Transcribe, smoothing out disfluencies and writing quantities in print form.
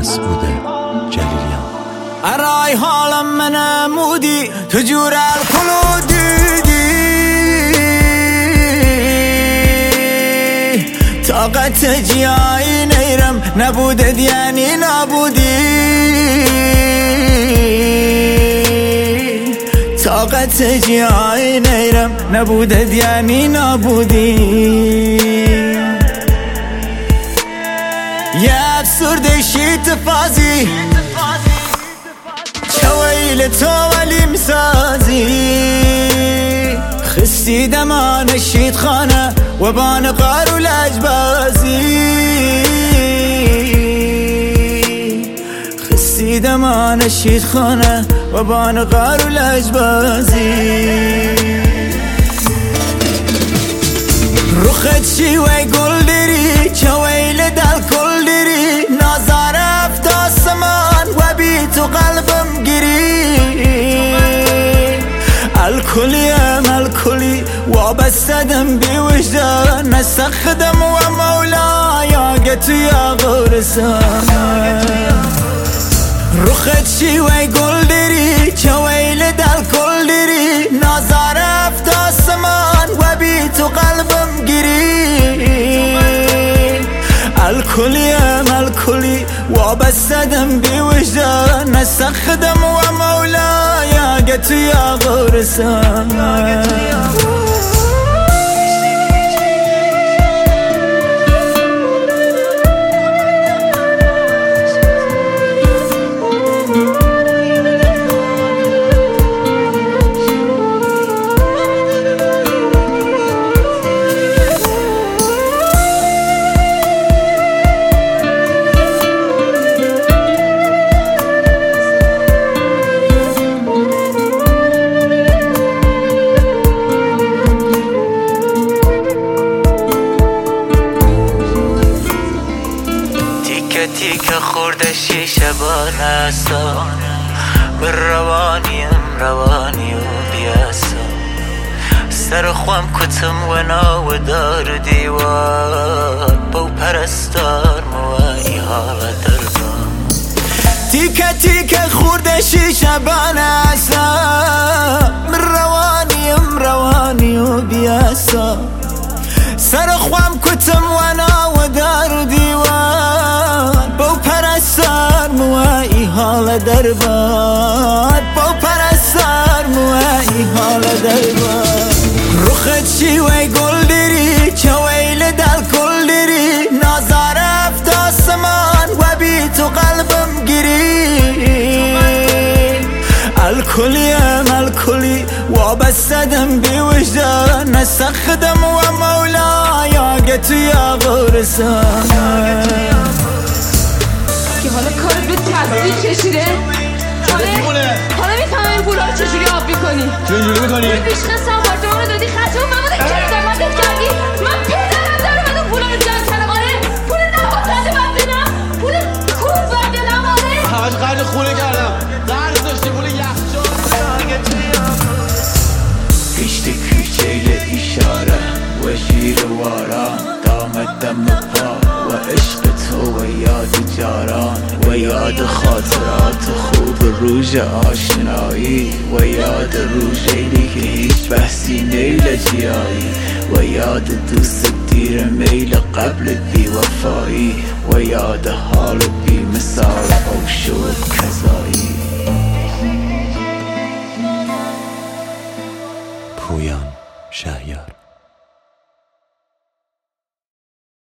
مسعود جلیلیان. ارای حالم منمودی تو جور الکلودیدی، طاقت جیایی نیرم نبودد یعنی نبودی، طاقت جیایی نیرم نبودد یعنی نبودی. یه افسرده شیط فازی چویل تو ولی مسازی، خستی دمان شیط خانه و بان قار و لجبازی، خستی دمان شیط خانه و بان قار و لجبازی. رخت شیوه گل داری چویل دل کل داری، نازار افت آسمان و بی تو قلبم گیری، الکلیم الکلی وابستدم بی وجدان، نسخدم و مولایا گتو یا غورسان. رخت شیوه گل داری چویل دل کل داری، نازار افت آسمان و بی تو قلبم گیری، الکلیم الکلی وابستدم بی وجدان، نسخدم و مولایا گتو یا غورسان. تیکه خورده شیشه بانسا، بر روانیم روانی و بیاسا، سر خوام کتم و ناو دار و دیوار، با پرستار موانی حال دربان. تیکه خورده شیشه بانسا، بر روانیم روانی و بیاسا، سر خوام کتم و ناو دار و دیوار، با پرستار موایی حال دربار، با پرستار موایی حال دربار. رخت شیوه گل داری چویل دل کل داری، نازار افت آسمان و بی تو قلبم گیری، الکلیم الکلی وابستدم بی وجدان، نسخدم و مولایا گتو یا غورسان. که حالا کارت به تصدیق کشیده، حالا میفهمم این پولا رو چجوری آب میکنی. چجوری میکنی؟ بیشنست آپارتمان رو دادی خطه و مماده که زمانت کردی، من پدرم دارم از اون پولا رو جمع کردم. آره پول نباطنده باید بدم، پول خوب باید بدم. آره همش قرد خونه کردم، قرد داشتی پول یخچال. پیشتی کوچیل اشاره و شیر واران، دامت دم پا و عشق تو و یاد جاران، و یاد خاطرات خوب روز آشنایی، و یاد روزی که هیچ بحثی نیل جیایی، و یاد دوست دیر میل قبل بی وفایی، و یاد حال بی مثال او شد کذایی. پویان شهیار.